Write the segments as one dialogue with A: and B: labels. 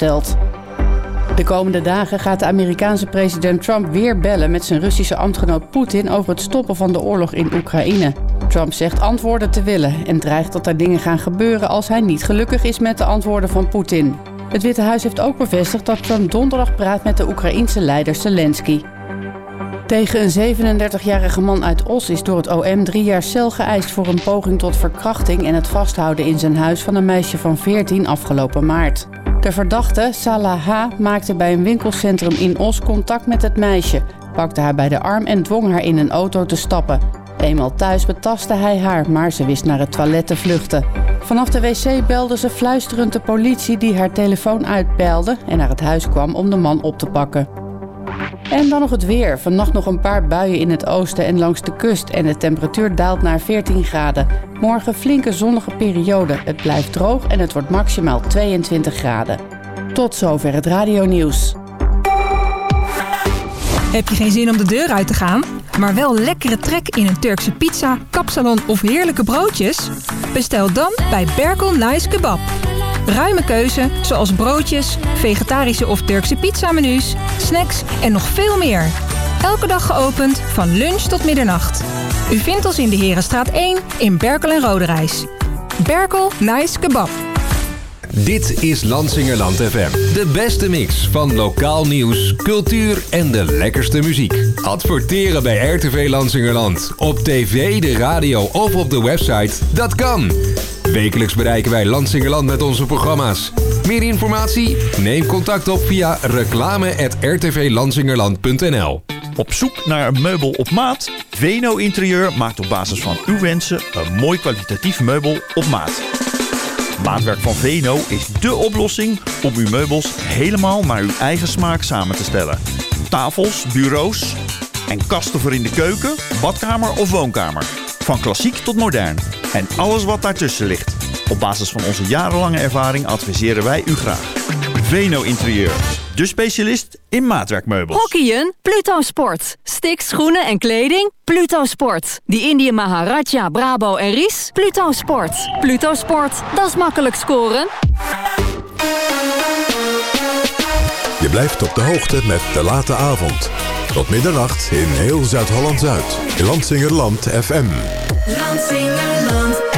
A: gesteld. De komende dagen gaat de Amerikaanse president Trump weer bellen met zijn Russische ambtgenoot Poetin over het stoppen van de oorlog in Oekraïne. Trump zegt antwoorden te willen en dreigt dat er dingen gaan gebeuren als hij niet gelukkig is met de antwoorden van Poetin. Het Witte Huis heeft ook bevestigd dat Trump donderdag praat met de Oekraïense leider Zelensky. Tegen een 37-jarige man uit Os is door het OM 3 jaar cel geëist voor een poging tot verkrachting en het vasthouden in zijn huis van een meisje van 14 afgelopen maart. De verdachte, Salah H., maakte bij een winkelcentrum in Os contact met het meisje, pakte haar bij de arm en dwong haar in een auto te stappen. Eenmaal thuis betastte hij haar, maar ze wist naar het toilet te vluchten. Vanaf de wc belde ze fluisterend de politie die haar telefoon uitpeilde en naar het huis kwam om de man op te pakken. En dan nog het weer. Vannacht nog een paar buien in het oosten en langs de kust en de temperatuur daalt naar 14 graden. Morgen flinke zonnige periode. Het blijft droog en het wordt maximaal 22 graden. Tot zover het radionieuws.
B: Heb je geen zin om de deur uit te gaan, maar wel lekkere trek in een Turkse pizza, kapsalon of heerlijke broodjes? Bestel dan bij Berkel Nice Kebab. Ruime keuze, zoals broodjes, vegetarische of Turkse pizzamenu's, snacks en nog veel meer. Elke dag geopend, van lunch tot middernacht. U vindt ons in de Herenstraat 1 in Berkel en Roderijs. Berkel Nice Kebab.
C: Dit is Lansingerland FM. De beste mix van lokaal nieuws, cultuur en de lekkerste muziek. Adverteren bij RTV Lansingerland. Op tv, de radio of op de website. Dat kan. Wekelijks bereiken wij Lansingerland met onze programma's. Meer informatie? Neem contact op via reclame@rtvlansingerland.nl.
D: Op zoek naar een meubel op maat? Veno Interieur maakt op basis van uw wensen een mooi kwalitatief meubel op maat. Maatwerk van Veno is dé oplossing om uw meubels helemaal naar uw eigen smaak samen te stellen. Tafels, bureaus en kasten voor in de keuken, badkamer of woonkamer. Van klassiek tot modern. En alles wat daartussen ligt. Op basis van onze jarenlange ervaring adviseren wij u graag. Veno Interieur. De specialist in maatwerkmeubels.
E: Hockeyen? Pluto Sport. Sticks, schoenen en kleding? Pluto Sport. Die Indië Maharaja, Brabo en Ries? Pluto Sport. Pluto Sport, dat is makkelijk scoren.
F: Je blijft op de hoogte met De Late Avond. Tot middernacht in heel Zuid-Holland-Zuid. Lansingerland FM.
G: Lansingerland FM.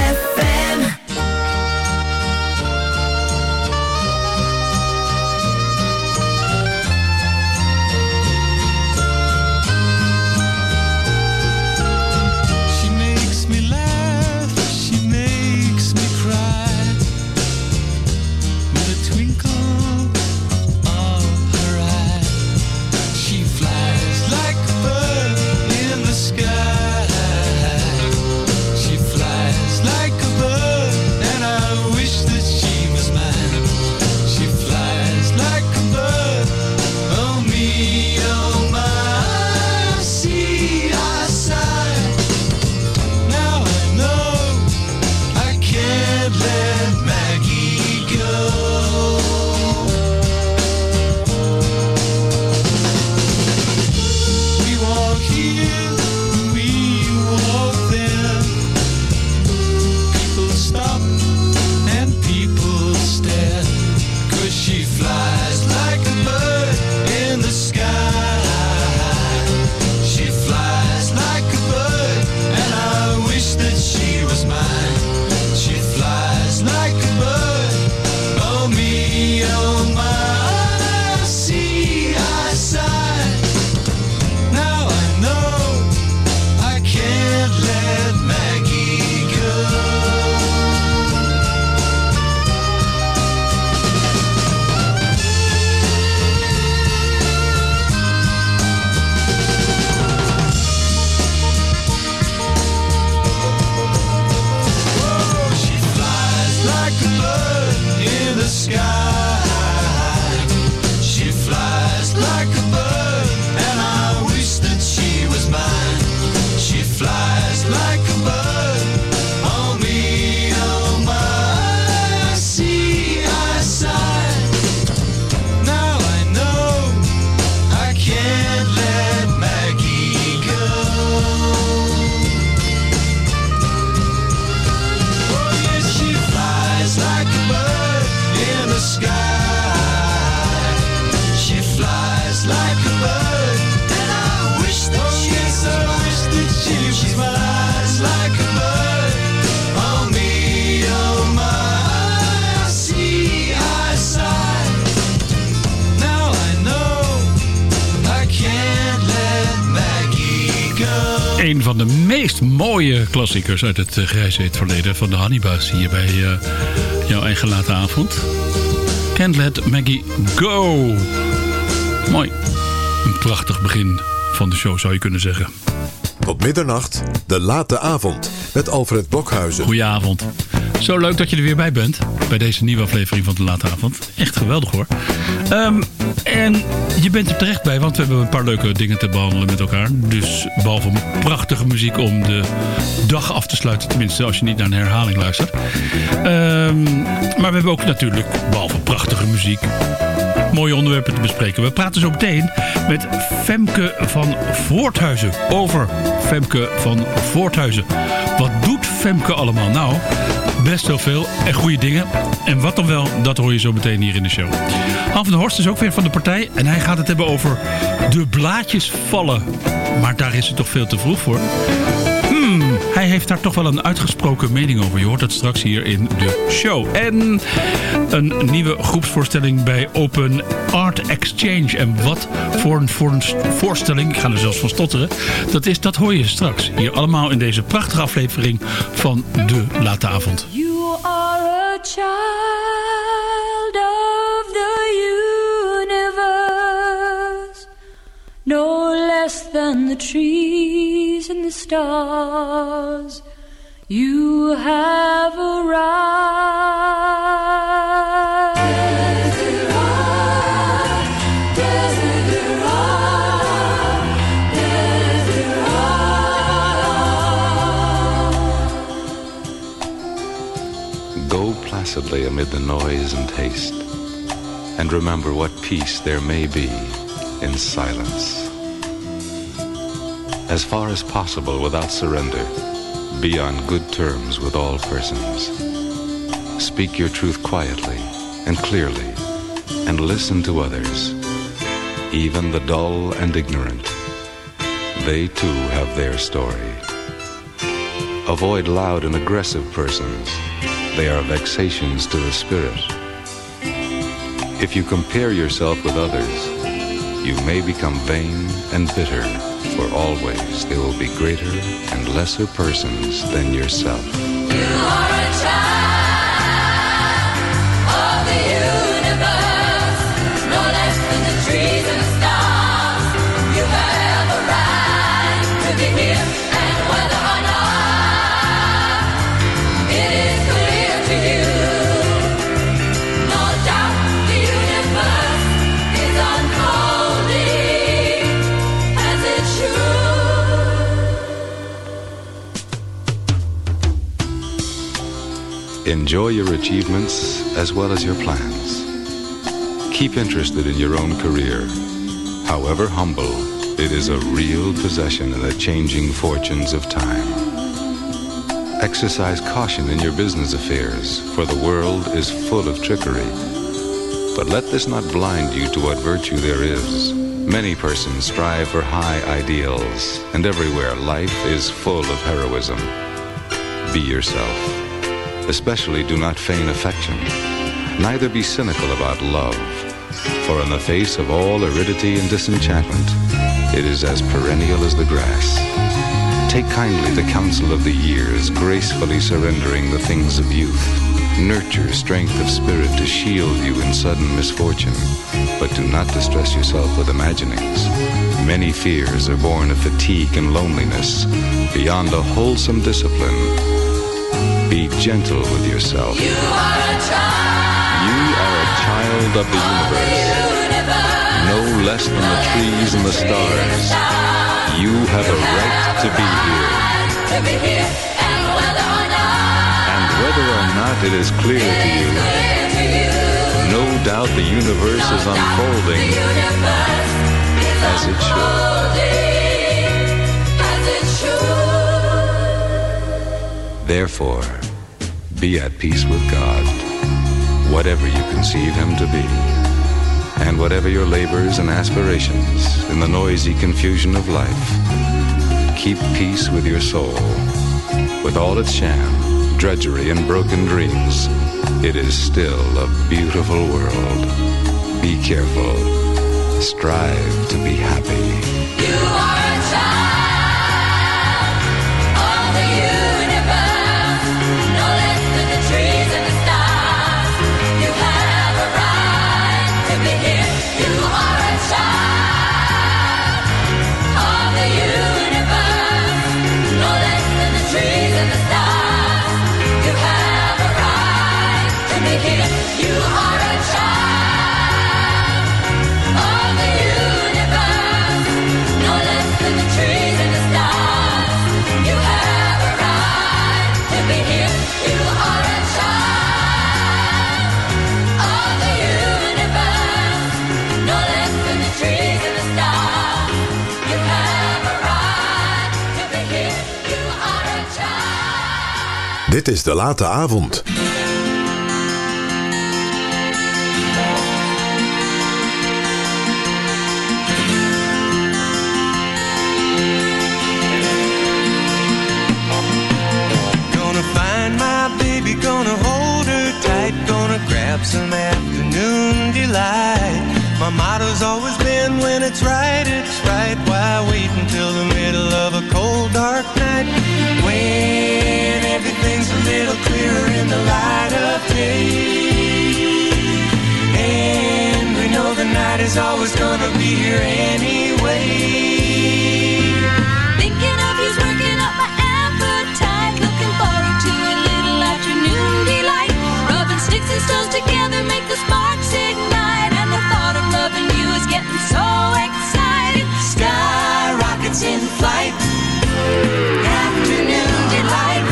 H: van de meest mooie klassiekers uit het grijze verleden van de Honeybus hier bij jouw eigen late avond. Can't Let Maggie Go. Mooi. Een prachtig begin van de show zou je kunnen zeggen.
F: Tot middernacht, de late avond met Alfred Blokhuizen.
H: Goedenavond. Zo leuk dat je er weer bij bent. Bij deze nieuwe aflevering van de late avond. Echt geweldig hoor. En je bent er terecht bij, want we hebben een paar leuke dingen te behandelen met elkaar. Dus behalve prachtige muziek om de dag af te sluiten. Tenminste, als je niet naar een herhaling luistert. Maar we hebben ook natuurlijk, behalve prachtige muziek, mooie onderwerpen te bespreken. We praten zo meteen met Femke van Voorthuizen. Over Femke van Voorthuizen. Wat doet Femke allemaal? Nou, best wel veel en goede dingen. En wat dan wel, dat hoor je zo meteen hier in de show. Han van der Horst is ook weer van de partij. En hij gaat het hebben over de blaadjes vallen. Maar daar is het toch veel te vroeg voor. Hij heeft daar toch wel een uitgesproken mening over. Je hoort het straks hier in de show. En een nieuwe groepsvoorstelling bij Open Art Exchange. En wat voor een voorstelling, ik ga er zelfs van stotteren, dat hoor je straks. Hier allemaal in deze prachtige aflevering van de Late Avond.
I: You are a child of the universe, no less than the trees and the stars. You have arrived.
J: Go placidly amid the noise and haste, and remember what peace there may be in silence. As far as possible without surrender, be on good terms with all persons. Speak your truth quietly and clearly, and listen to others, even the dull and ignorant. They too have their story. Avoid loud and aggressive persons. They are vexations to the spirit. If you compare yourself with others, you may become vain and bitter, for always there will be greater and lesser persons than yourself.
I: You are a child of the universe, no less than the trees and the stars. You have a right to be here, and whether or not it is clear to you, no doubt the universe is unfolding as it should.
J: Enjoy your achievements as well as your plans. Keep interested in your own career. However humble, it is a real possession in the changing fortunes of time. Exercise caution in your business affairs, for the world is full of trickery. But let this not blind you to what virtue there is. Many persons strive for high ideals, and everywhere life is full of heroism. Be yourself. Especially do not feign affection. Neither be cynical about love, for in the face of all aridity and disenchantment, it is as perennial as the grass. Take kindly the counsel of the years, gracefully surrendering the things of youth. Nurture strength of spirit to shield you in sudden misfortune, but do not distress yourself with imaginings. Many fears are born of fatigue and loneliness, beyond a wholesome discipline. Be gentle with yourself.
I: You are a child.
J: You are a child of the universe, no less than the trees and the stars. You have a right to be here.
I: And
J: whether or not it is clear to you, no doubt the universe is unfolding as it should. Therefore, be at peace with God, whatever you conceive Him to be, and whatever your labors and aspirations in the noisy confusion of life. Keep peace with your soul. With all its sham, drudgery, and broken dreams, it is still a beautiful world. Be careful. Strive to be happy.
I: You are a child
F: Dit is De Late Avond.
K: Gonna hold her tight, gonna grab some afternoon delight. My motto's always been when it's right, why wait until the middle of a cold dark night, when everything's a little clearer in the light of day, and we know the night is always gonna be here anyway.
I: Thinking of you's working up my appetite, looking forward to a little afternoon delight. Rubbing sticks and stones together make the sparks ignite, and the thought of loving you is getting so exciting. Sky rockets in flight, afternoon delight.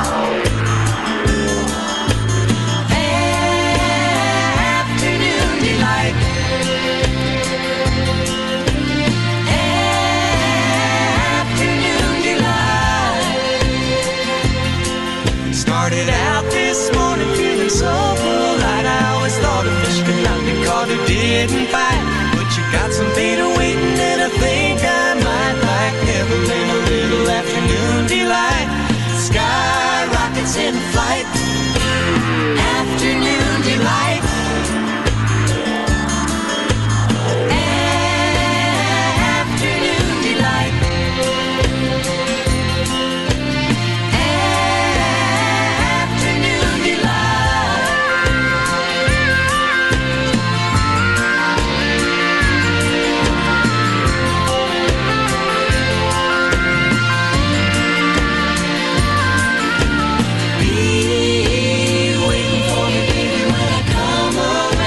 I: Afternoon delight. Afternoon delight. Started out this morning feeling so polite. I always thought a fish could not be caught who didn't fight, but you got some beta waiting and I think I might like Neverland, a little afternoon delight. Sky rockets in flight, afternoon delight. Afternoon delight. Afternoon delight. Be waiting for me, baby, when I come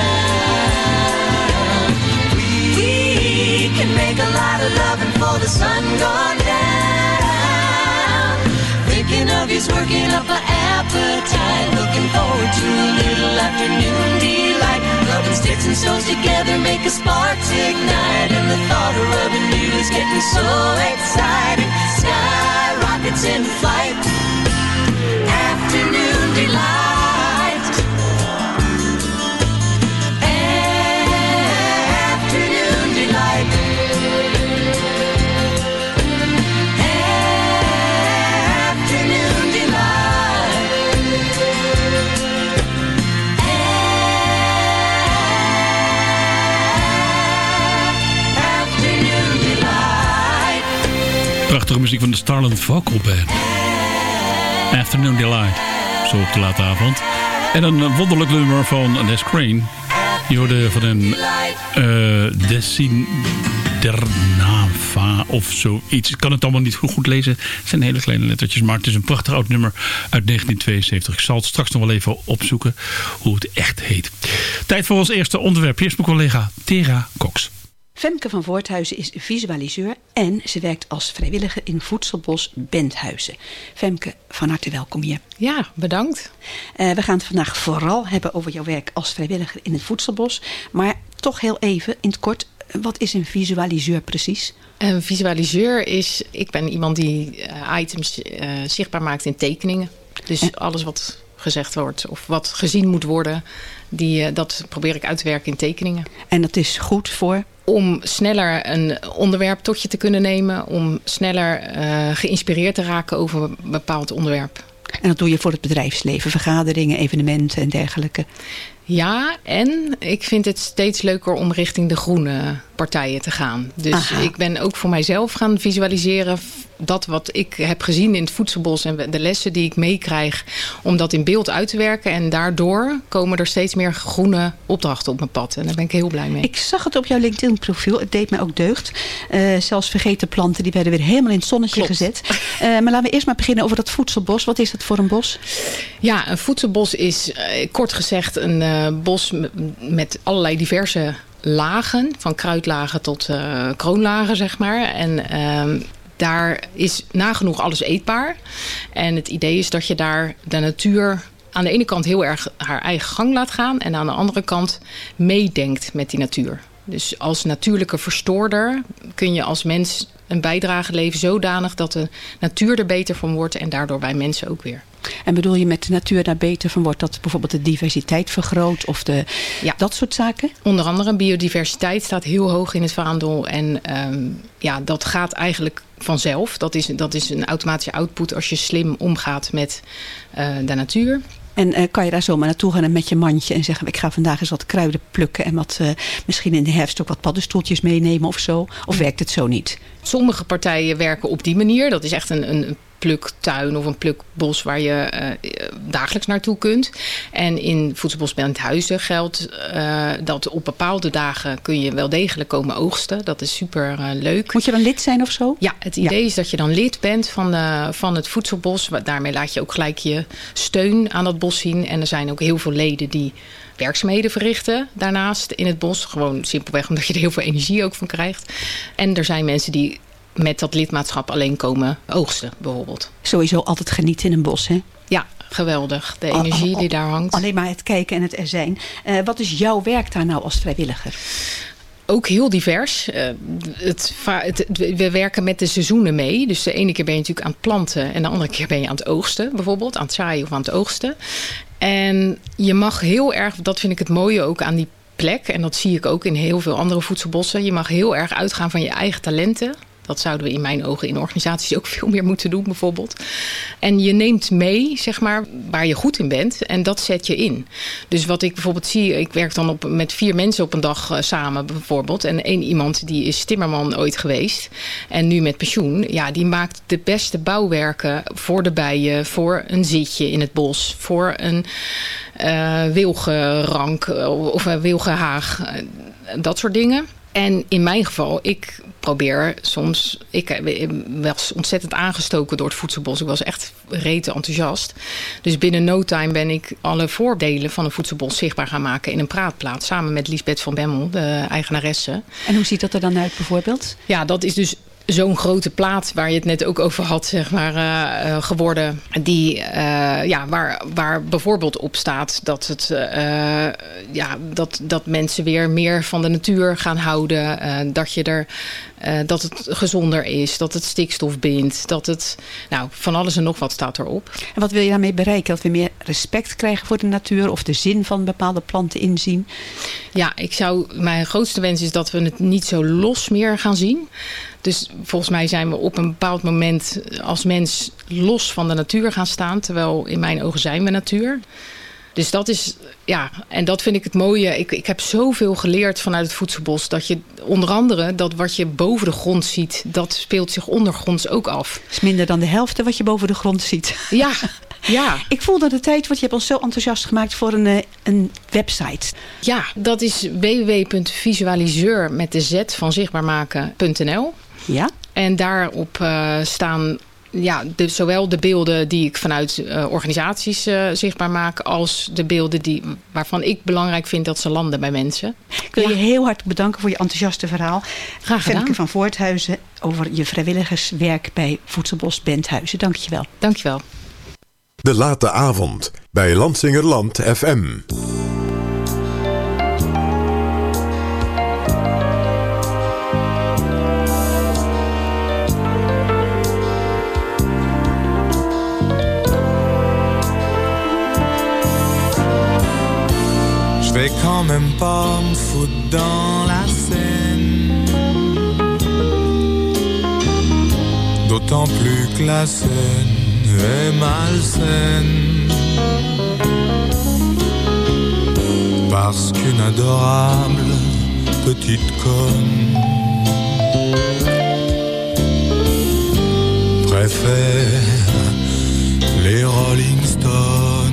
I: around. We can make a lot of loving for the sun gone down. Thinking of you's working up an appetite, looking forward to a little afternoon delight. Rubbing sticks and stones together make a sparks ignite, and the thought of rubbing you is getting so exciting. Sky rockets in flight, afternoon delight. Afternoon delight. Afternoon delight. Afternoon delight.
H: Prachtige muziek van de Starland Vocal Band. Afternoon Delight. Zo op de late avond. En een wonderlijk nummer van Les Crane. Je hoorde van een Desindernafa of zoiets. Ik kan het allemaal niet goed lezen. Het zijn hele kleine lettertjes. Maar het is een prachtig oud nummer uit 1972. Ik zal het straks nog wel even opzoeken hoe het echt heet. Tijd voor ons eerste onderwerp. Hier is mijn collega Tera Cox.
L: Femke van Voorthuizen is visualiseur en ze werkt als vrijwilliger in Voedselbos Benthuizen. Femke, van harte welkom hier.
M: Ja, bedankt.
L: We gaan het vandaag vooral hebben over jouw werk als vrijwilliger in het Voedselbos. Maar toch heel even in het kort, wat is een visualiseur precies?
M: Een visualiseur is, ik ben iemand die items zichtbaar maakt in tekeningen. Dus alles wat gezegd wordt of wat gezien moet worden, dat probeer ik uit te werken in tekeningen.
L: En dat is goed voor?
M: Om sneller een onderwerp tot je te kunnen nemen. Om sneller geïnspireerd te raken over een bepaald onderwerp.
L: En dat doe je voor het bedrijfsleven, vergaderingen, evenementen en dergelijke.
M: Ja, en ik vind het steeds leuker om richting de groene partijen te gaan. Dus ik ben ook voor mijzelf gaan visualiseren dat wat ik heb gezien in het Voedselbos en de lessen die ik meekrijg, om dat in beeld uit te werken. En daardoor komen er steeds meer groene opdrachten op mijn pad. En daar ben ik heel blij mee.
L: Ik zag het op jouw LinkedIn-profiel. Het deed mij ook deugd. Zelfs vergeten planten, die werden weer helemaal in het zonnetje gezet. Maar laten we eerst maar beginnen over dat Voedselbos. Wat is dat voor een bos?
M: Ja, een voedselbos is kort gezegd een bos met allerlei diverse lagen. Van kruidlagen tot kroonlagen, zeg maar. En daar is nagenoeg alles eetbaar. En het idee is dat je daar de natuur aan de ene kant heel erg haar eigen gang laat gaan. En aan de andere kant meedenkt met die natuur. Dus als natuurlijke verstoorder kun je als mens een bijdrage leveren zodanig dat de natuur er beter van wordt en daardoor wij mensen ook weer.
L: En bedoel je met de natuur daar beter van wordt dat bijvoorbeeld de diversiteit vergroot of dat soort zaken?
M: Onder andere biodiversiteit staat heel hoog in het vaandel. En dat gaat eigenlijk vanzelf. Dat is een automatische output als je slim omgaat met de natuur.
L: En kan je daar zomaar naartoe gaan en met je mandje en zeggen, ik ga vandaag eens wat kruiden plukken en misschien in de herfst ook wat paddenstoeltjes meenemen of zo? Of werkt het zo niet?
M: Sommige partijen werken op die manier. Dat is echt een pluktuin of een plukbos waar je dagelijks naartoe kunt. En in Voedselbos Benthuizen geldt dat op bepaalde dagen kun je wel degelijk komen oogsten. Dat is super leuk.
L: Moet je dan lid zijn of zo?
M: Ja, het idee is dat je dan lid bent van het Voedselbos. Daarmee laat je ook gelijk je steun aan dat bos zien. En er zijn ook heel veel leden die werkzaamheden verrichten daarnaast in het bos. Gewoon simpelweg omdat je er heel veel energie ook van krijgt. En er zijn mensen die met dat lidmaatschap alleen komen oogsten, bijvoorbeeld.
L: Sowieso altijd genieten in een bos, hè?
M: Ja, geweldig. De energie die daar hangt.
L: Alleen maar het kijken en het er zijn. Wat is jouw werk daar nou als vrijwilliger?
M: Ook heel divers. We werken met de seizoenen mee. Dus de ene keer ben je natuurlijk aan het planten en de andere keer ben je aan het oogsten, bijvoorbeeld. Aan het zaaien of aan het oogsten. En je mag heel erg, dat vind ik het mooie ook aan die plek, en dat zie ik ook in heel veel andere voedselbossen. Je mag heel erg uitgaan van je eigen talenten. Dat zouden we in mijn ogen in organisaties ook veel meer moeten doen, bijvoorbeeld. En je neemt mee, zeg maar, waar je goed in bent. En dat zet je in. Dus wat ik bijvoorbeeld zie, ik werk dan met 4 mensen op een dag samen, bijvoorbeeld. En één iemand die is timmerman ooit geweest. En nu met pensioen. Ja, die maakt de beste bouwwerken voor de bijen. Voor een zitje in het bos. Voor een wilgenrank of een wilgenhaag. Dat soort dingen. En in mijn geval, ik probeer soms... Ik was ontzettend aangestoken door het voedselbos. Ik was echt rete enthousiast. Dus binnen no time ben ik alle voordelen van een voedselbos zichtbaar gaan maken in een praatplaats. Samen met Liesbeth van Bemmel, de eigenaresse.
L: En hoe ziet dat er dan uit bijvoorbeeld?
M: Ja, dat is dus zo'n grote plaat waar je het net ook over had, zeg maar, geworden. Die, waar bijvoorbeeld op staat dat het, dat mensen weer meer van de natuur gaan houden. Dat het gezonder is, dat het stikstof bindt, dat het, van alles en nog wat staat erop.
L: En wat wil je daarmee bereiken? Dat we meer respect krijgen voor de natuur of de zin van bepaalde planten inzien?
M: Ja, mijn grootste wens is dat we het niet zo los meer gaan zien. Dus volgens mij zijn we op een bepaald moment als mens los van de natuur gaan staan. Terwijl in mijn ogen zijn we natuur. Dus dat is, en dat vind ik het mooie. Ik heb zoveel geleerd vanuit het voedselbos. Dat je onder andere, dat wat je boven de grond ziet, dat speelt zich ondergronds ook af.
L: Het is minder dan de helft wat je boven de grond ziet.
M: Ja.
L: Ik voelde de tijd, want je hebt ons zo enthousiast gemaakt voor een website.
M: Ja, dat is www.visualiseur met de z van zichtbaarmaken.nl.
L: Ja.
M: En daarop staan zowel de beelden die ik vanuit organisaties zichtbaar maak, als de beelden waarvan ik belangrijk vind dat ze landen bij mensen.
L: Ik wil je heel hartelijk bedanken voor je enthousiaste verhaal.
M: Graag gedaan.
L: Femke van Voorthuizen over je vrijwilligerswerk bij Voedselbos Benthuizen. Dank je wel.
M: Dank je wel.
F: De late avond bij Lansingerland FM.
K: Je vais quand même pas me foutre dans la Seine, d'autant plus que la Seine est malsaine, parce qu'une adorable petite conne préfère les Rolling Stones.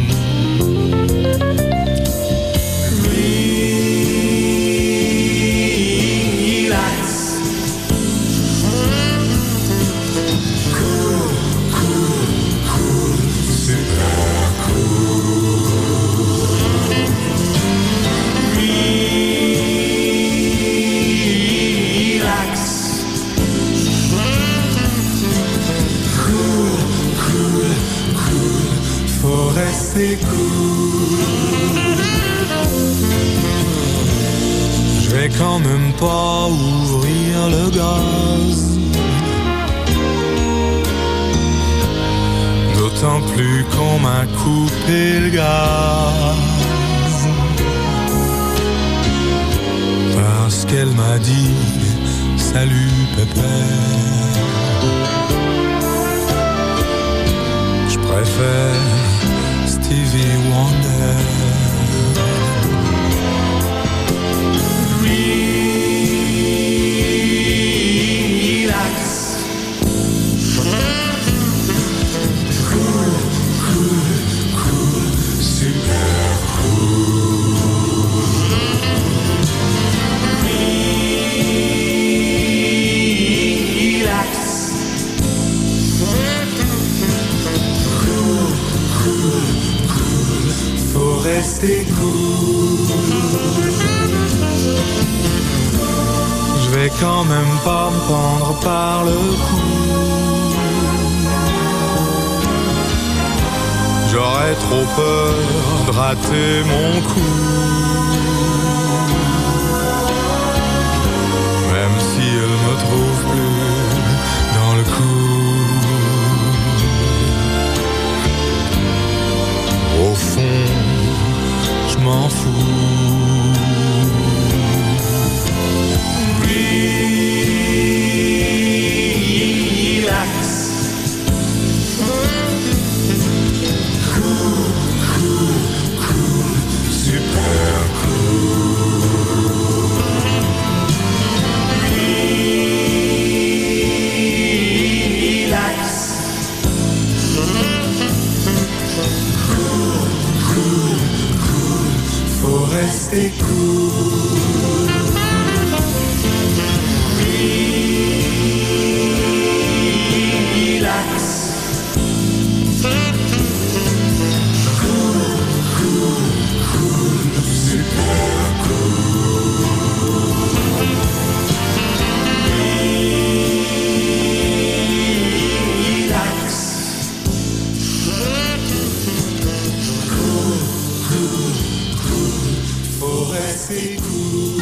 K: C'est cool. Je vais quand même pas ouvrir le gaz, D'autant plus qu'on m'a coupé le gaz. Parce qu'elle m'a dit salut pépère. Je préfère Stevie Wonder. Rester cool. Je vais quand même pas me prendre par le cou. J'aurais trop peur de rater mon coup. Même si elle me trouve plus dans le coup. Au fond, je m'en fous. Relax. Cool, cool, cool, super cool. Relax. Cool, cool, cool, faut rester cool. Relax. Cool, cool, cool, super cool. Relax. Cool, cool, cool, faut rester cool.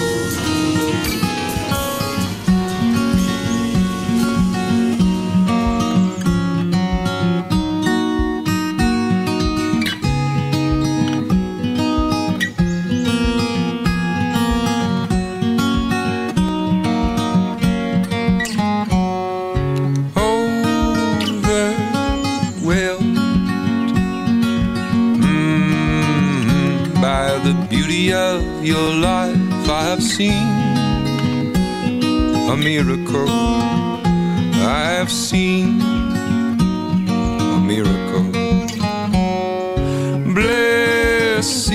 N: Of your life I have seen a miracle. I have seen a miracle. Blessed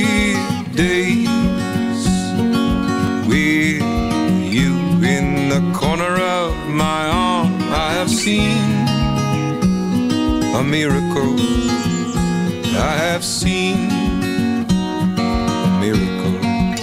N: days with you in the corner of my arm. I have seen a miracle. I have seen miracle.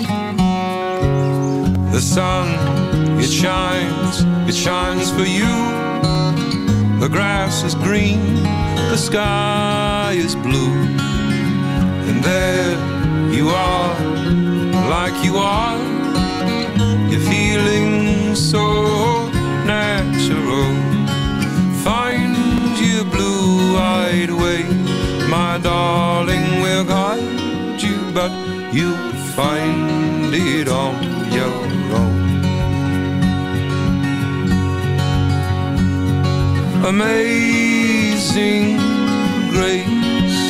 N: The sun, it shines for you. The grass is green, the sky is blue. And there you are, like you are. You're feeling so natural. Find your blue-eyed way, my darling, will guide you, but you'll find it on your own. Amazing grace,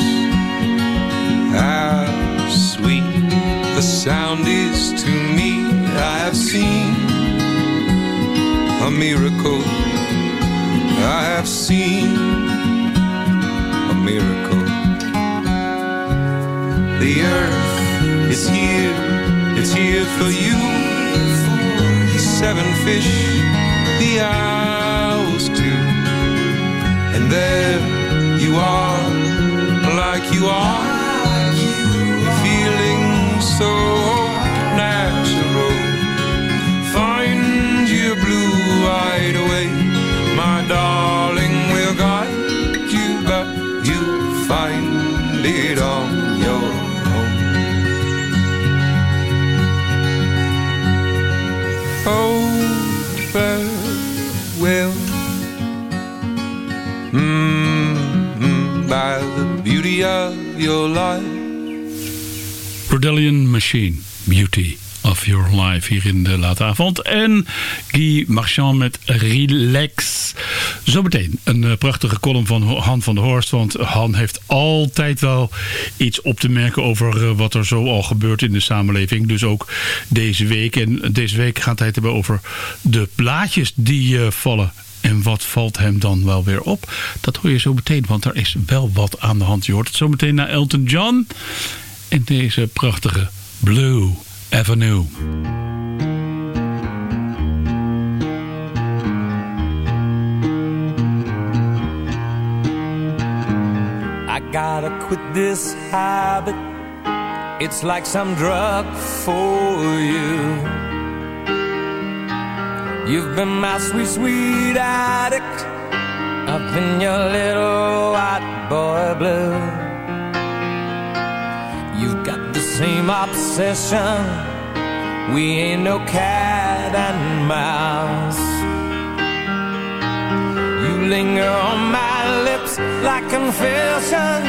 N: how sweet the sound is to me. I have seen a miracle. I have seen a miracle. The earth is here, it's here for you. The 7 fish, the owls too. And there you are, like you are, feeling so natural. Find your blue-eyed way, my darling, will guide you, but you'll find it on your own. Oh, farewell. your life.
H: Brodelian Machine, Beauty of Your Life, hier in de late avond. En Guy Marchand met Relax. Zometeen een prachtige column van Han van der Horst. Want Han heeft altijd wel iets op te merken over wat er zo al gebeurt in de samenleving. Dus ook deze week. En deze week gaat hij het hebben over de blaadjes die vallen. En wat valt hem dan wel weer op? Dat hoor je zo meteen, want er is wel wat aan de hand. Je hoort het zo meteen naar Elton John. En deze prachtige Blue Avenue.
K: I gotta quit this habit. It's like some drug for you. You've been my sweet, sweet addict. I've been your little white boy blue. You've got the same obsession. We ain't no cat and mouse. You linger on my lips like confession.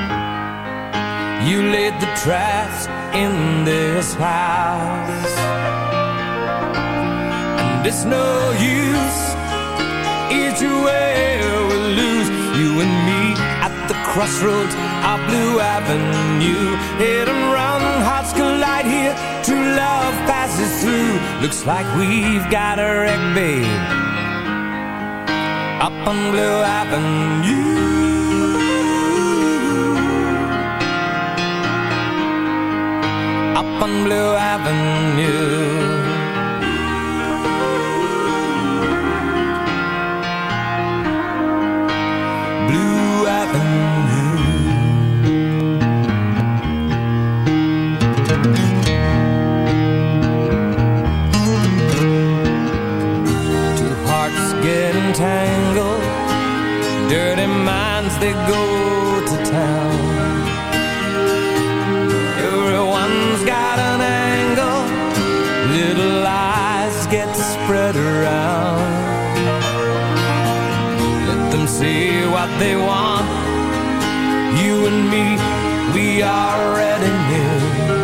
K: You laid the traps in this house. And it's no use, either way we'll lose. You and me at the crossroads of Blue Avenue. Hit and run, hearts collide here. True love passes through. Looks like we've got a wreck, babe, up on Blue Avenue. Up on Blue Avenue. Blue Avenue. Two hearts get entangled. Dirty minds, they go to town. Everyone's got an angle. Little lies get spread around. Let them say what they want. You and me, we already knew.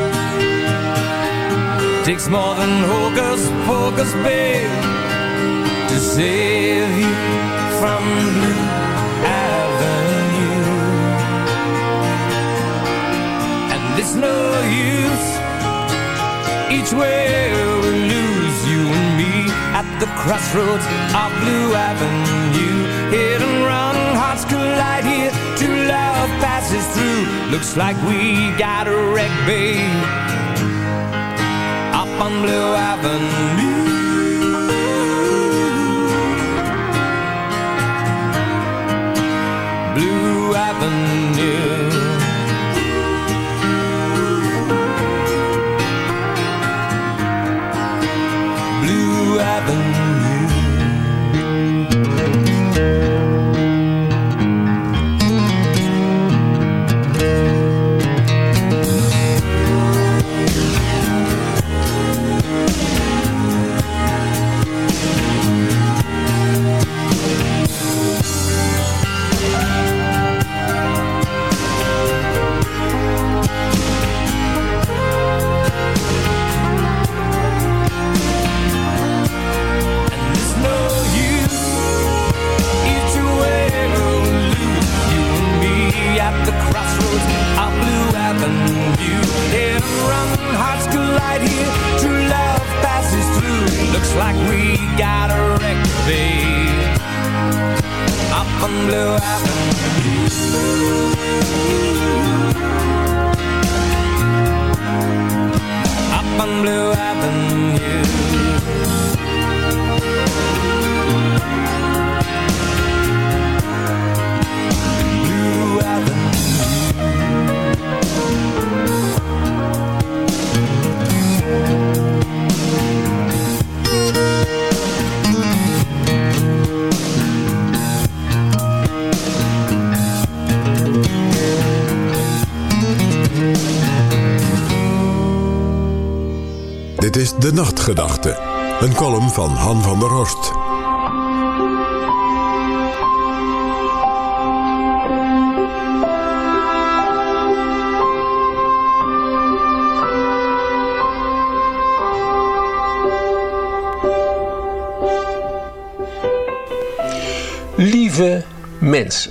K: Takes more than hocus pocus, babe, to save you from Blue Avenue. And it's no use, each way we lose. You and me at the crossroads of Blue Avenue. Hit and run, hearts collide here. True love passes through. Looks like we got a wreck, babe, up on Blue Avenue. Blue Avenue. Blue Avenue. Looks like we got a wreck, babe, up on Blue Avenue. Up on Blue Avenue. Blue Avenue.
F: Dit is De Nachtgedachte, een column van Han van der Horst.
O: Lieve mensen.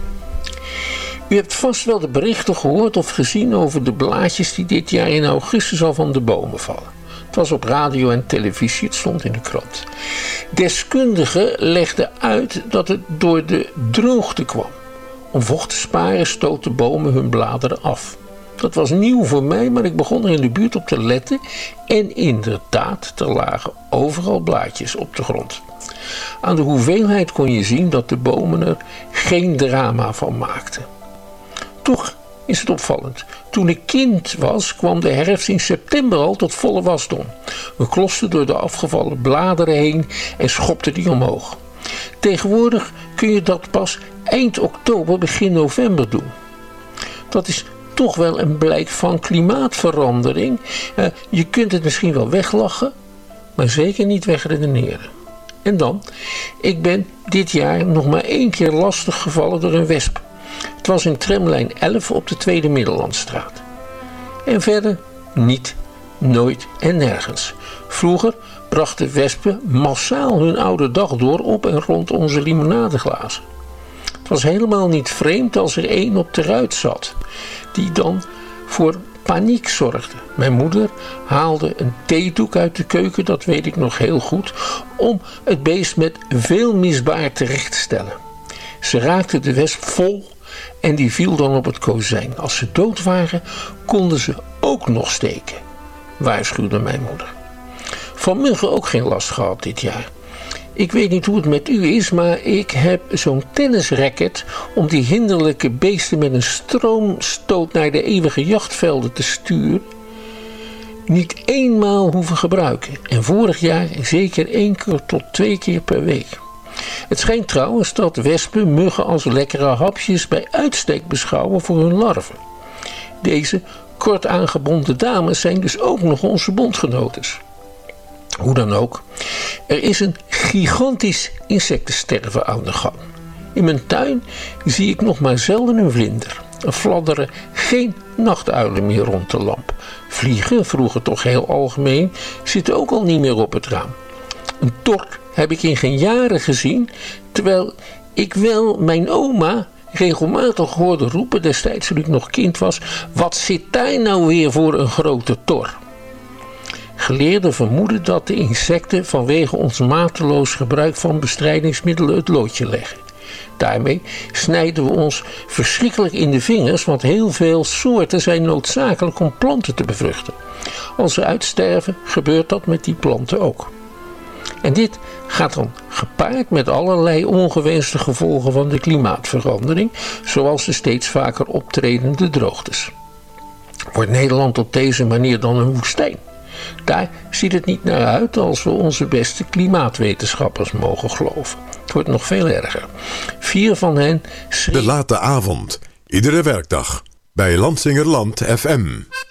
O: U hebt vast wel de berichten gehoord of gezien over de blaadjes die dit jaar in augustus al van de bomen vallen. Het was op radio en televisie, het stond in de krant. Deskundigen legden uit dat het door de droogte kwam. Om vocht te sparen stoten bomen hun bladeren af. Dat was nieuw voor mij, maar ik begon er in de buurt op te letten. En inderdaad, er lagen overal blaadjes op de grond. Aan de hoeveelheid kon je zien dat de bomen er geen drama van maakten. Toch is het opvallend. Toen ik kind was, kwam de herfst in september al tot volle wasdom. We klosten door de afgevallen bladeren heen en schopten die omhoog. Tegenwoordig kun je dat pas eind oktober, begin november doen. Dat is toch wel een blijk van klimaatverandering. Je kunt het misschien wel weglachen, maar zeker niet wegredeneren. En dan, ik ben dit jaar nog maar 1 keer lastig gevallen door een wesp. Het was in tramlijn 11 op de Tweede Middellandstraat. En verder niet, nooit en nergens. Vroeger brachten wespen massaal hun oude dag door op en rond onze limonadeglazen. Het was helemaal niet vreemd als er 1 op de ruit zat, die dan voor paniek zorgde. Mijn moeder haalde een theedoek uit de keuken, dat weet ik nog heel goed, om het beest met veel misbaar terecht te stellen. Ze raakte de wesp vol en die viel dan op het kozijn. Als ze dood waren, konden ze ook nog steken, waarschuwde mijn moeder. Van muggen ook geen last gehad dit jaar. Ik weet niet hoe het met u is, maar ik heb zo'n tennisracket om die hinderlijke beesten met een stroomstoot naar de eeuwige jachtvelden te sturen niet eenmaal hoeven gebruiken. En vorig jaar zeker 1 keer tot 2 keer per week. Het schijnt trouwens dat wespen muggen als lekkere hapjes bij uitstek beschouwen voor hun larven. Deze kort aangebonden dames zijn dus ook nog onze bondgenotes. Hoe dan ook, er is een gigantisch insectensterven aan de gang. In mijn tuin zie ik nog maar zelden een vlinder. Er fladderen geen nachtuilen meer rond de lamp. Vliegen, vroeger toch heel algemeen, zitten ook al niet meer op het raam. Een tork heb ik in geen jaren gezien, terwijl ik wel mijn oma regelmatig hoorde roepen, destijds toen ik nog kind was, wat zit daar nou weer voor een grote tor? Geleerden vermoeden dat de insecten vanwege ons mateloos gebruik van bestrijdingsmiddelen het loodje leggen. Daarmee snijden we ons verschrikkelijk in de vingers, want heel veel soorten zijn noodzakelijk om planten te bevruchten. Als ze uitsterven, gebeurt dat met die planten ook. En dit gaat dan gepaard met allerlei ongewenste gevolgen van de klimaatverandering, zoals de steeds vaker optredende droogtes. Wordt Nederland op deze manier dan een woestijn? Daar ziet het niet naar uit als we onze beste klimaatwetenschappers mogen geloven. Het wordt nog veel erger. 4 van hen...
F: De late avond. Iedere werkdag. Bij Lansingerland FM.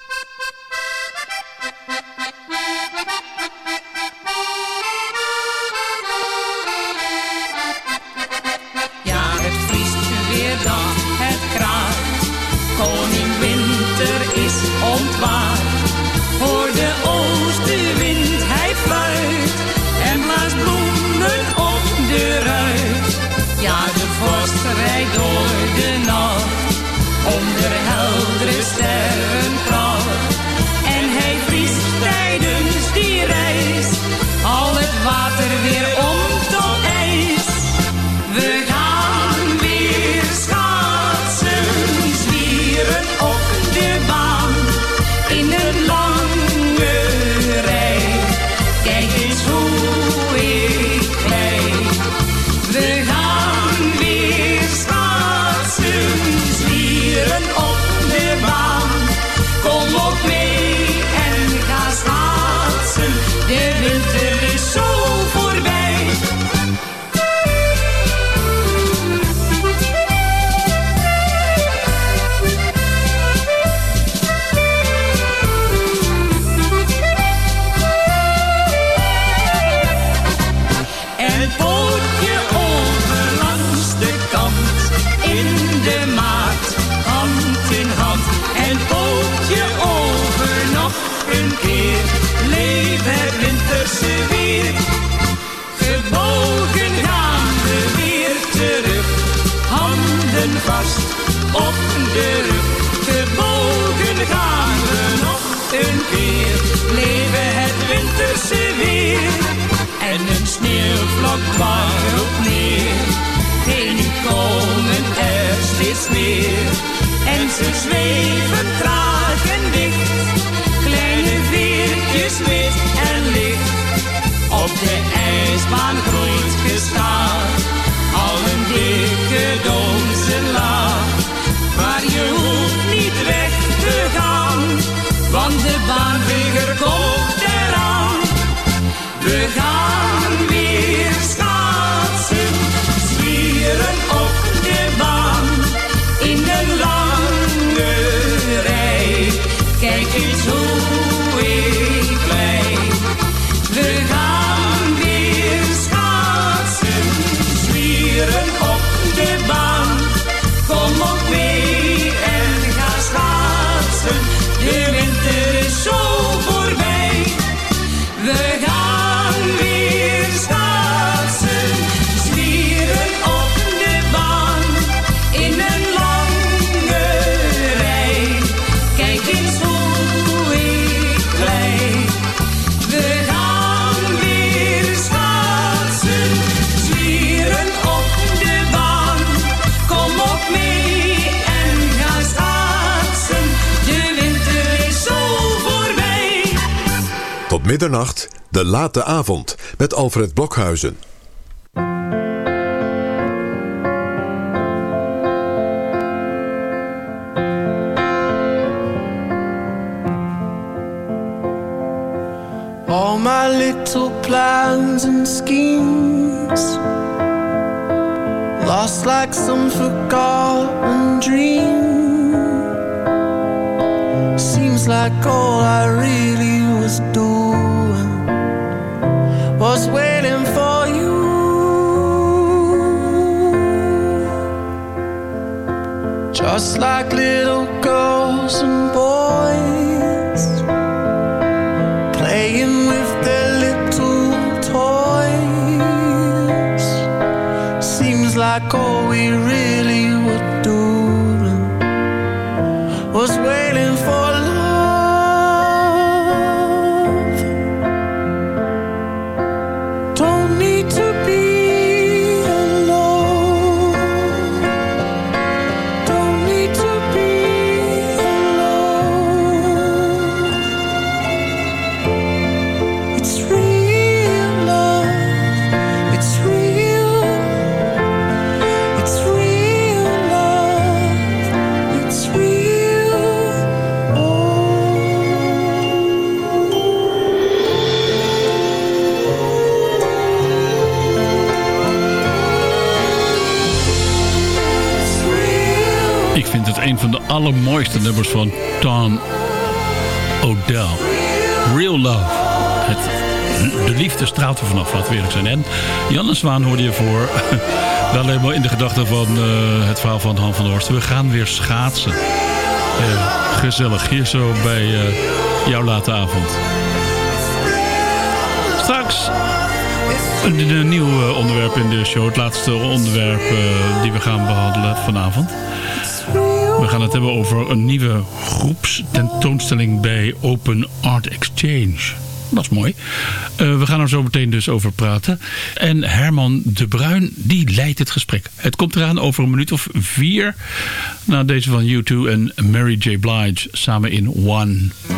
G: Ja, het vriest weer dan, het kraakt. Koning Winter is ontwaakt. Voor de oostenwind hij fluit en blaast bloemen op de ruit. Ja, de vorst rijdt door de nacht onder heldere sterrenpracht. En hij vriest tijdens die reis al het water weer om tot ijs. We gaan weer schaatsen, zwieren op de baan in een lange rij. Kijk eens hoe ik glij. We gaan weer schaatsen. op de rug. Gebogen gaan we nog een keer. Leven het winterse weer. En een sneeuwvlok waarop neer. Hé, nu komen er steeds meer. En ze zweven traag en dicht. Kleine veertjes wit en licht. Op de ijsbaan groeit gestaag al een dikke donse laag. Maar je hoeft niet weg te gaan, want de baanvlieger komt eraan. We gaan weer schaatsen, zwieren op de baan. In de lange rij, kijk eens hoe ik glij. We gaan weer schaatsen, zwieren op de baan. Kom op mee en ga schaatsen, de winter is zo voorbij. We gaan weer schaatsen, zwieren op de baan. In een lange rij, kijk eens hoe ik glij. We gaan weer schaatsen, zwieren op de baan. Kom op mee en ga schaatsen, de winter is zo voorbij.
F: Tot middernacht, de late avond met Alfred Blokhuizen.
K: All my little plans and schemes lost like some forgotten dream. Seems like all I really was doing was waiting for you. Just like little girls and boys playing with their little toys. Seems like all we really were doing was waiting for love. Don't need to be alone. Don't need to be alone. It's real love. It's real. It's real love. It's real.
H: Ik vind het een van de allermooiste nummers van Tom Odell. Real Love. De liefde straalt er vanaf, laten we eerlijk zijn. En Jan Zwaan hoorde je voor. Wel helemaal in de gedachte van het verhaal van Han van der Horst. We gaan weer schaatsen. Gezellig, hier zo bij jouw late avond. Straks een nieuw onderwerp in de show. Het laatste onderwerp die we gaan behandelen vanavond. We gaan het hebben over een nieuwe groepstentoonstelling bij Open Art Exchange. Dat is mooi. We gaan er zo meteen dus over praten. En Herman de Bruin, die leidt het gesprek. Het komt eraan over een minuut of 4. Na deze van U2 en Mary J. Blige samen in One.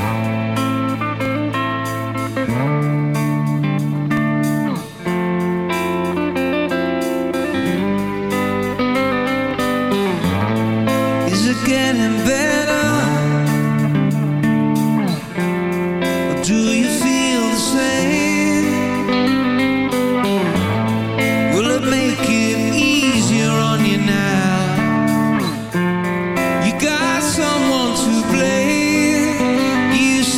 K: Is it getting better? Or do you feel the same? Will it make it easier on you now? You got someone to blame. You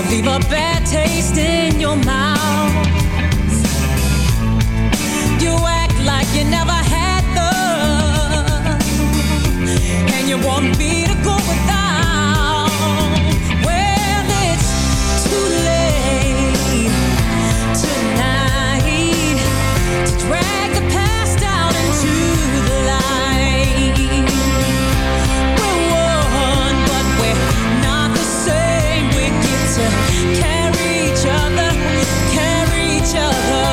P: leave a bad taste in your mouth. You act like you never had love, and you want me to go without. Well, it's too late tonight to drag the past out into the light. We're one, but we're not the same. We get to carry each other, carry each other.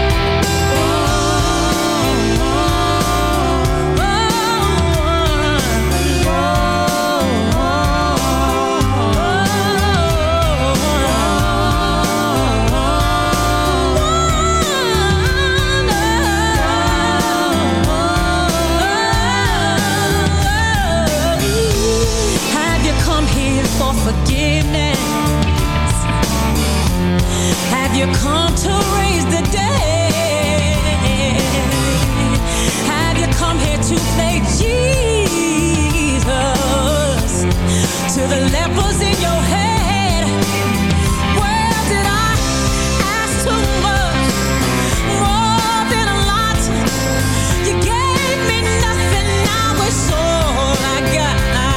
P: Forgiveness. Have you come to raise the dead? Have you come here to play Jesus to the lepers in your head? Well, did I ask too much? More than a lot. You gave me nothing, now it's all I got.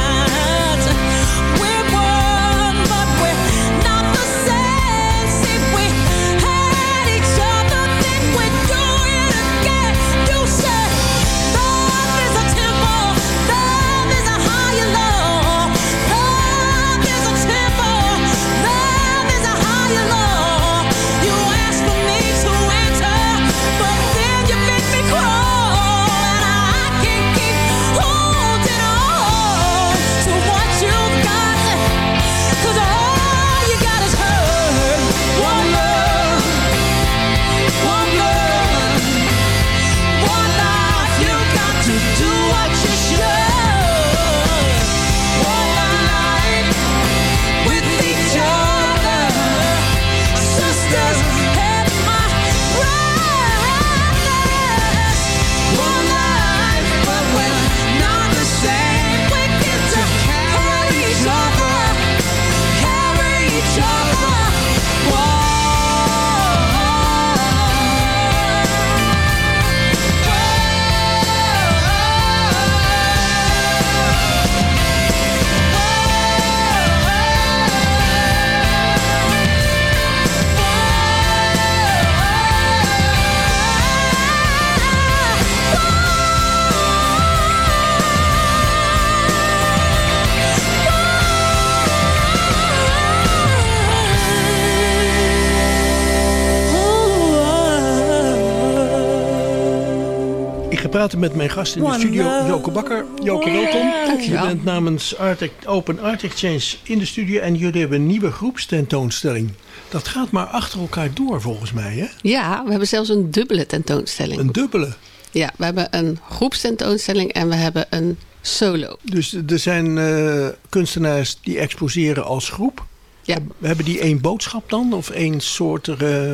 Q: Praten met mijn gast in de studio, Joke Bakker. Joke, welkom.
R: Dankjewel.
Q: Je bent namens Open Art Exchange in de studio en jullie hebben een nieuwe groepstentoonstelling. Dat gaat maar achter elkaar door volgens mij, hè?
R: Ja, we hebben zelfs een dubbele tentoonstelling.
Q: Een dubbele?
R: Ja, we hebben een groepstentoonstelling en we hebben een solo.
Q: Dus er zijn kunstenaars die exposeren als groep?
R: Ja.
Q: Hebben die één boodschap dan? Of één soort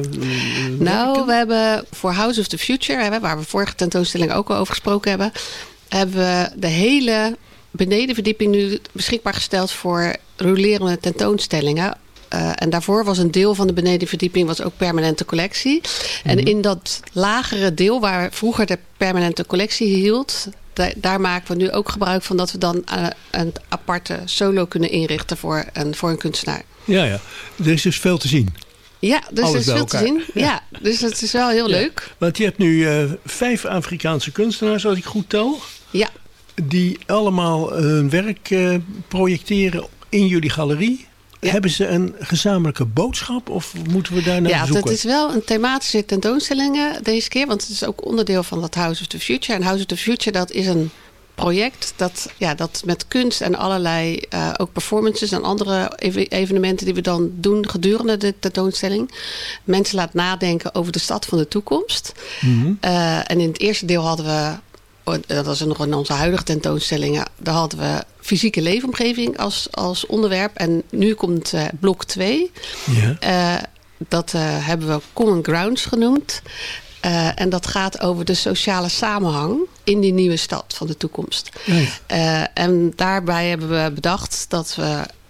R: Nou, we hebben voor House of the Future, waar we vorige tentoonstelling ook al over gesproken hebben, hebben we de hele benedenverdieping nu beschikbaar gesteld voor rolerende tentoonstellingen. En daarvoor was een deel van de benedenverdieping was ook permanente collectie. En in dat lagere deel waar vroeger de permanente collectie hield, daar maken we nu ook gebruik van dat we dan een aparte solo kunnen inrichten voor een kunstenaar.
Q: Ja, er is dus veel te zien.
R: Ja, dus er is veel te zien. Ja, dus dat is wel heel leuk.
Q: Want je hebt nu 5 Afrikaanse kunstenaars, als ik goed tel.
R: Ja.
Q: Die allemaal hun werk projecteren in jullie galerie. Ja. Hebben ze een gezamenlijke boodschap of moeten we daar naar zoeken?
R: Ja, dat is wel een thematische tentoonstelling deze keer. Want het is ook onderdeel van dat House of the Future. En House of the Future, dat is een project dat met kunst en allerlei ook performances en andere evenementen die we dan doen gedurende de tentoonstelling. Mensen laat nadenken over de stad van de toekomst. En in het eerste deel hadden we, dat is nog in onze huidige tentoonstellingen, daar hadden we fysieke leefomgeving als onderwerp. En nu komt blok 2. Ja. Dat hebben we Common Grounds genoemd. En dat gaat over de sociale samenhang in die nieuwe stad van de toekomst. En daarbij hebben we bedacht dat we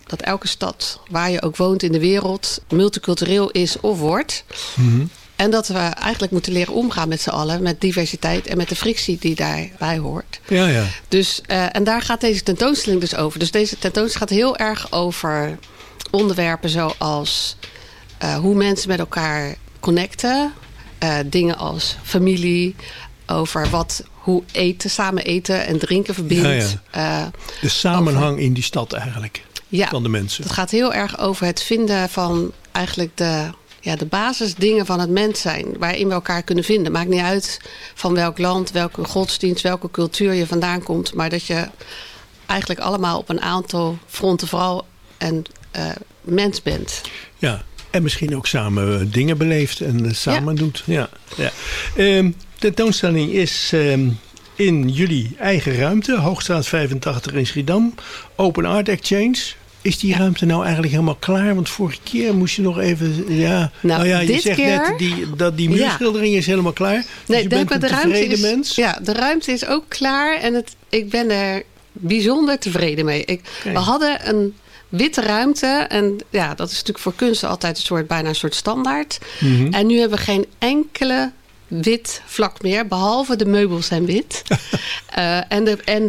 R: dat elke stad, waar je ook woont in de wereld, multicultureel is of wordt.
Q: Mm-hmm.
R: En dat we eigenlijk moeten leren omgaan met z'n allen, met diversiteit en met de frictie die daarbij hoort.
Q: Ja.
R: Dus, en daar gaat deze tentoonstelling dus over. Dus deze tentoonstelling gaat heel erg over onderwerpen zoals hoe mensen met elkaar connecten. Dingen als familie, over hoe samen eten en drinken verbindt.
Q: Ja. De samenhang in die stad eigenlijk, van de mensen.
R: Het gaat heel erg over het vinden van eigenlijk de basisdingen van het mens zijn. Waarin we elkaar kunnen vinden. Maakt niet uit van welk land, welke godsdienst, welke cultuur je vandaan komt. Maar dat je eigenlijk allemaal op een aantal fronten vooral een mens bent.
Q: Ja, en misschien ook samen dingen beleeft en samen doet. Ja. De tentoonstelling is in jullie eigen ruimte. Hoogstraat 85 in Schiedam. Open Art Exchange. Is die ruimte nou eigenlijk helemaal klaar? Want vorige keer moest je nog even... Ja, je zegt
R: keer,
Q: net dat die muurschildering is helemaal klaar. Dus
R: nee,
Q: je bent een tevreden mens.
R: Ja, de ruimte is ook klaar. En ik ben er bijzonder tevreden mee. We hadden een witte ruimte. En ja, dat is natuurlijk voor kunsten altijd bijna een soort standaard. Mm-hmm. En nu hebben we geen enkele wit vlak meer, behalve de meubels zijn wit. En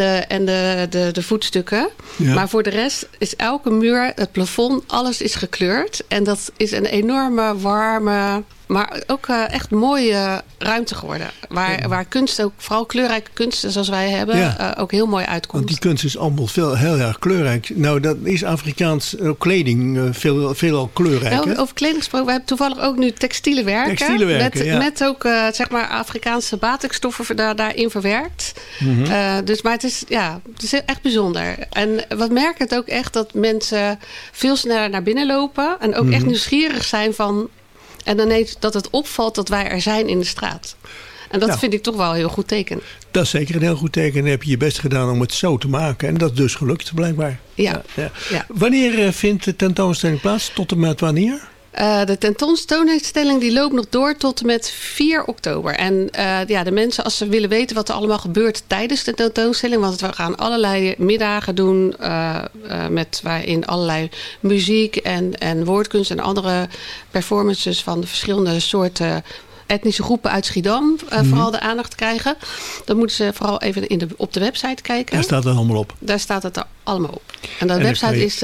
R: de voetstukken. Ja. Maar voor de rest is elke muur, het plafond, alles is gekleurd. En dat is een enorme, warme, maar ook echt mooie ruimte geworden. Waar kunst ook, vooral kleurrijke kunsten zoals wij hebben, ook heel mooi uitkomt.
Q: Want die kunst is allemaal heel erg kleurrijk. Nou, dat is Afrikaans kleding veelal kleurrijk.
R: Nou, over kleding gesproken, we hebben toevallig ook nu textiele werken. Met ook Afrikaanse batikstoffen daarin verwerkt. Mm-hmm. Maar het is echt bijzonder. En wat merken het ook echt dat mensen veel sneller naar binnen lopen. En ook echt nieuwsgierig zijn van. En dan ineens dat het opvalt dat wij er zijn in de straat. En dat vind ik toch wel een heel goed teken. Dat is zeker een heel goed teken. En dan heb je je best gedaan om het zo te maken. En dat is dus gelukt blijkbaar. Ja. Wanneer vindt de tentoonstelling plaats? Tot en met wanneer? De tentoonstelling die loopt nog door tot en met 4 oktober. En de mensen, als ze willen weten wat er allemaal gebeurt tijdens de tentoonstelling. Want we gaan allerlei middagen doen waarin allerlei muziek en woordkunst en andere performances van de verschillende soorten etnische groepen uit Schiedam vooral de aandacht krijgen. Dan moeten ze vooral even op de website kijken.
Q: Daar staat het allemaal op.
R: Daar staat het allemaal op. En de website is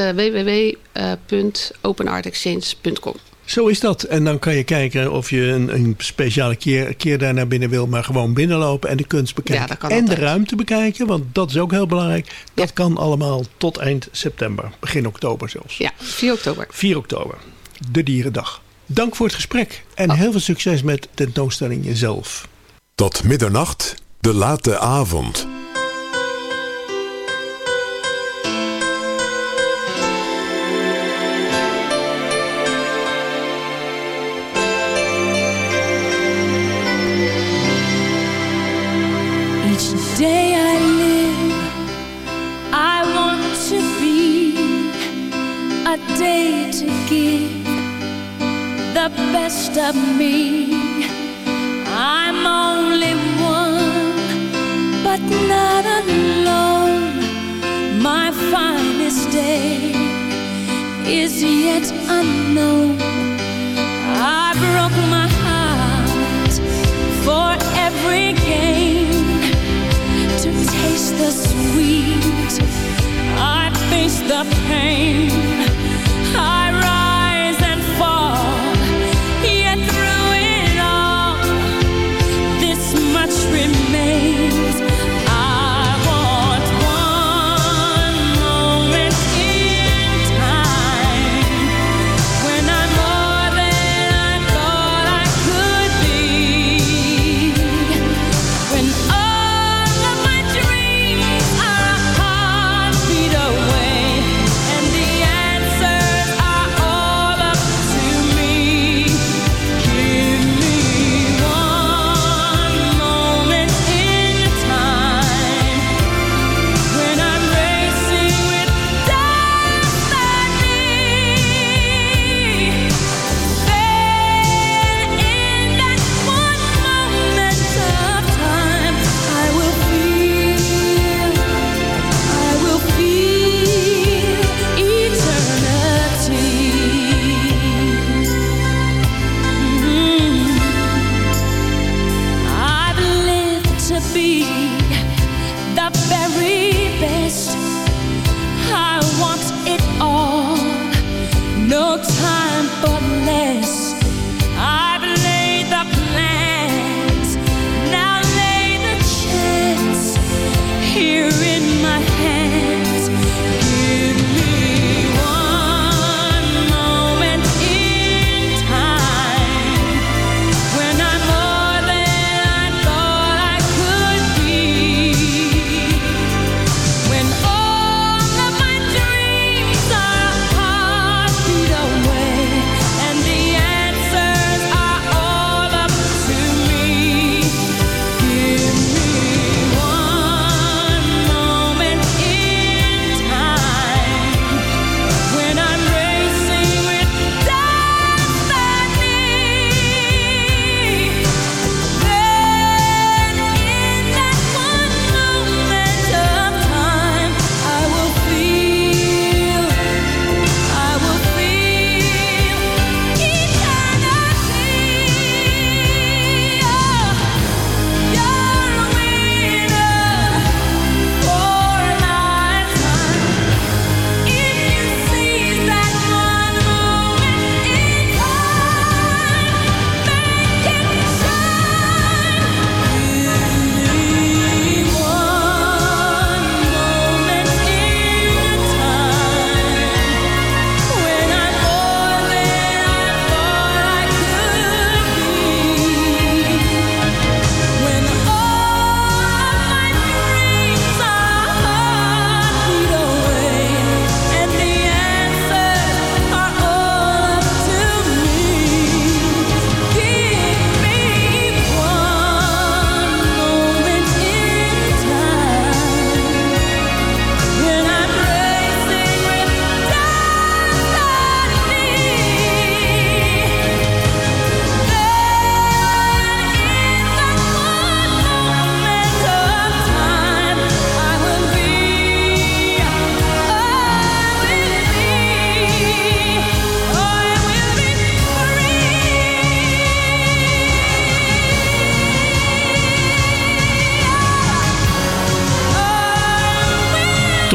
R: www.openartexchange.com.
Q: Zo is dat. En dan kan je kijken of je een speciale keer daar naar binnen wil. Maar gewoon binnenlopen en de kunst bekijken. En de ruimte bekijken. Want dat is ook heel belangrijk. Dat kan allemaal tot eind september. Begin oktober zelfs.
R: Ja, 4 oktober.
Q: 4 oktober. De Dierendag. Dank voor het gesprek. En heel veel succes met de tentoonstelling zelf.
F: Tot middernacht, de late avond.
P: Each day I live, I want to be a day to give the best of me. I'm only one, but not alone. My finest day is yet unknown. I broke my heart for every gain, to taste the sweet. I face the pain. I rise and fall, yet through it all, this much remains. I want one moment in time when I'm more than I thought I could be, when all of my dreams are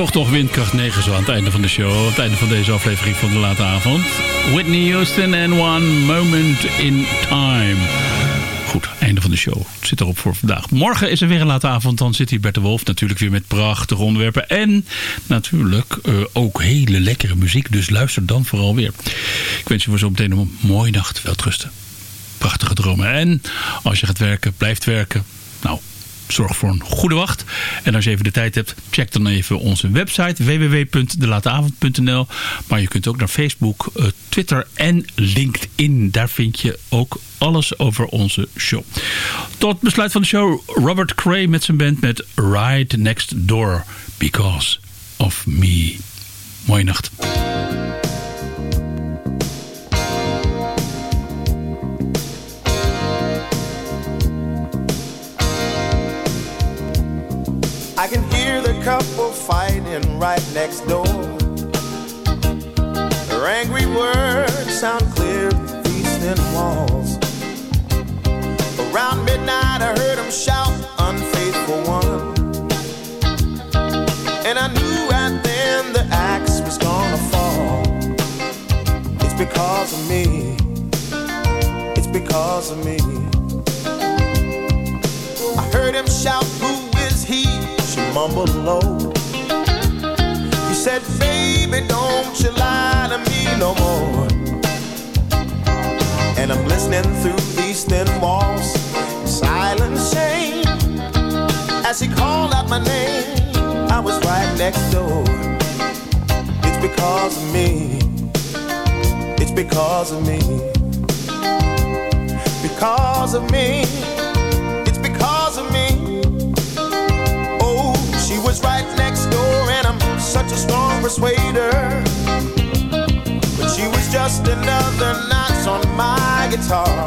H: Toch windkracht 9 zo aan het einde van de show. Aan het einde van deze aflevering van de late avond. Whitney Houston en One Moment in Time. Goed, einde van de show. Het zit erop voor vandaag. Morgen is er weer een late avond. Dan zit hier Bert de Wolf natuurlijk weer met prachtige onderwerpen. En natuurlijk ook hele lekkere muziek. Dus luister dan vooral weer. Ik wens je voor zo meteen een mooie nacht. Welterusten. Prachtige dromen. En als je gaat werken, blijft werken. Nou, zorg voor een goede wacht. En als je even de tijd hebt, check dan even onze website www.delateavond.nl. Maar je kunt ook naar Facebook, Twitter en LinkedIn. Daar vind je ook alles over onze show. Tot besluit van de show Robert Cray met zijn band met Right Next Door. Because of Me. Mooie nacht.
S: I can hear the couple fighting right next door. Their angry words sound clear through these thin walls. Around midnight I heard them shout, unfaithful one. And I knew right then the axe was gonna fall. It's because of me. It's because of me. I heard him shout, who is he? She mumbled low. He said, baby, don't you lie to me no more. And I'm listening through these thin walls, silent shame. As he called out my name, I was right next door. It's because of me. It's because of me. Because of me. It's because of me. She was right next door and I'm such a strong persuader. But she was just another notch on my guitar.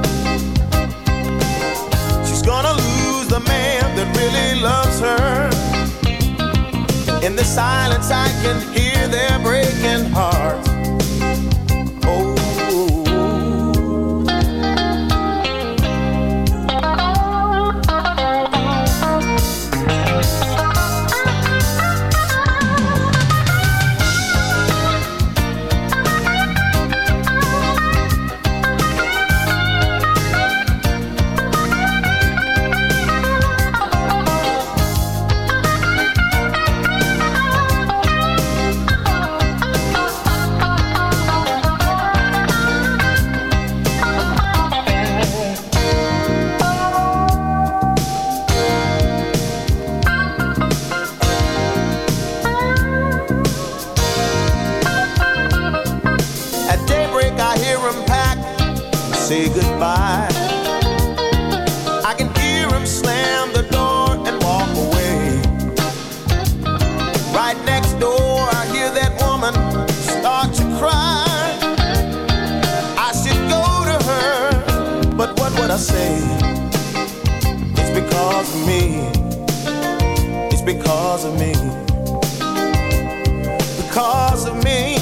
S: She's gonna lose the man that really loves her. In the silence I can hear their breaking heart. Oh. Say goodbye. I can hear him slam the door and walk away. Right next door I hear that woman start to cry. I should go to her, but what would I say? It's because of me. It's because of me. Because of me.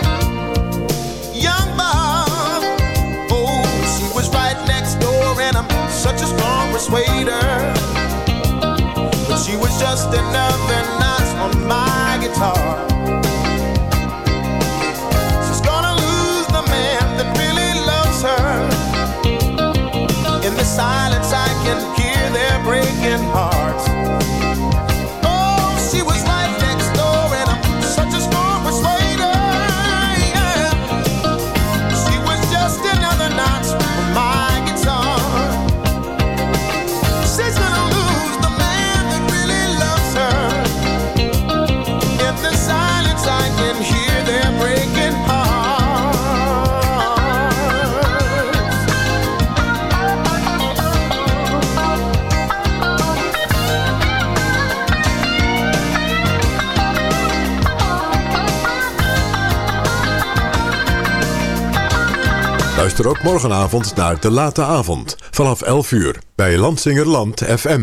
S: Such a strong persuader, but she was just another notch on my guitar. She's gonna lose the man that really loves her. In the silence I can hear their breaking hearts. Oh, she was right next door and I'm such a strong persuader. Yeah. She was just another notch on my guitar. She's gonna lose the man that really loves her. In the silence I can hear their breaking hearts.
F: Luister ook morgenavond naar De Late Avond vanaf 11 uur bij Landsingerland FM.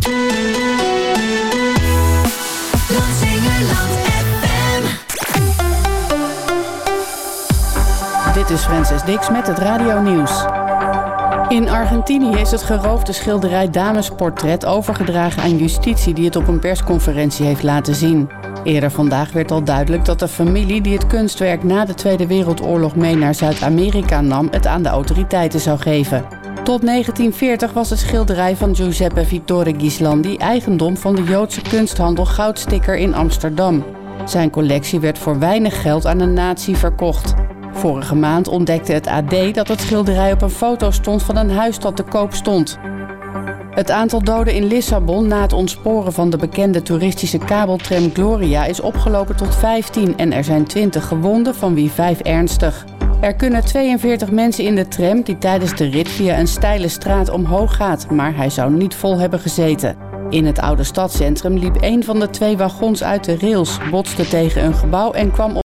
A: Dit is Frances Dix met het Radio Nieuws. In Argentinië is het geroofde schilderij Damesportret overgedragen aan justitie die het op een persconferentie heeft laten zien. Eerder vandaag werd al duidelijk dat de familie die het kunstwerk na de Tweede Wereldoorlog mee naar Zuid-Amerika nam, het aan de autoriteiten zou geven. Tot 1940 was het schilderij van Giuseppe Vittore Ghislandi eigendom van de Joodse kunsthandel Goudsticker in Amsterdam. Zijn collectie werd voor weinig geld aan een nazi verkocht. Vorige maand ontdekte het AD dat het schilderij op een foto stond van een huis dat te koop stond. Het aantal doden in Lissabon na het ontsporen van de bekende toeristische kabeltram Gloria is opgelopen tot 15 en er zijn 20 gewonden, van wie 5 ernstig. Er kunnen 42 mensen in de tram die tijdens de rit via een steile straat omhoog gaat, maar hij zou niet vol hebben gezeten. In het oude stadscentrum liep een van de 2 wagons uit de rails, botste tegen een gebouw en kwam op